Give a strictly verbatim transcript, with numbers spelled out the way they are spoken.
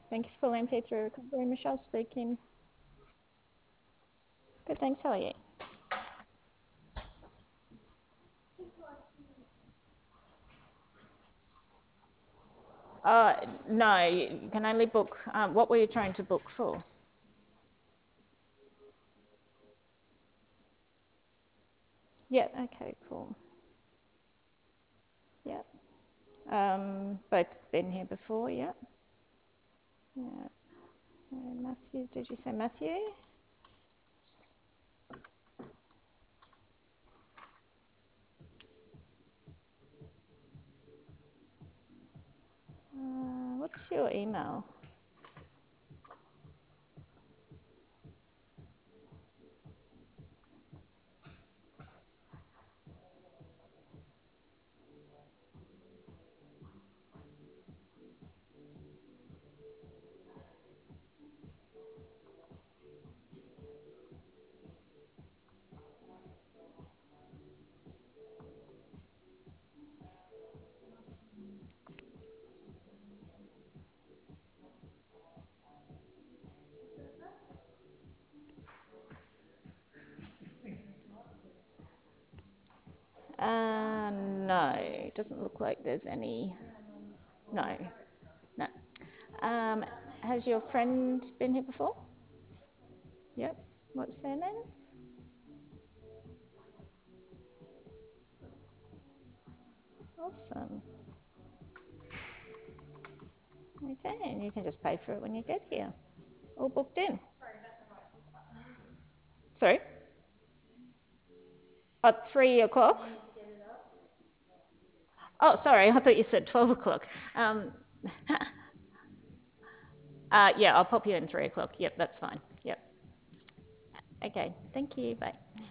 Thank you for M P three recovery. Michelle speaking. Good, thanks. How are you? Uh, no, you can only book. Um, what were you trying to book for? Yeah. Okay. Cool. Yeah. Um, both been here before. Yeah. Yeah. Uh, Matthew, did you say Matthew? Uh, what's your email? Uh, no, it doesn't look like there's any. No, no. Um, has your friend been here before? Yep. What's their name? Awesome. Okay, and you can just pay for it when you get here. All booked in. Sorry? At three o'clock? Oh, sorry, I thought you said twelve o'clock. Um, uh, yeah, I'll pop you in three o'clock. Yep, that's fine. Yep. Okay, thank you. Bye.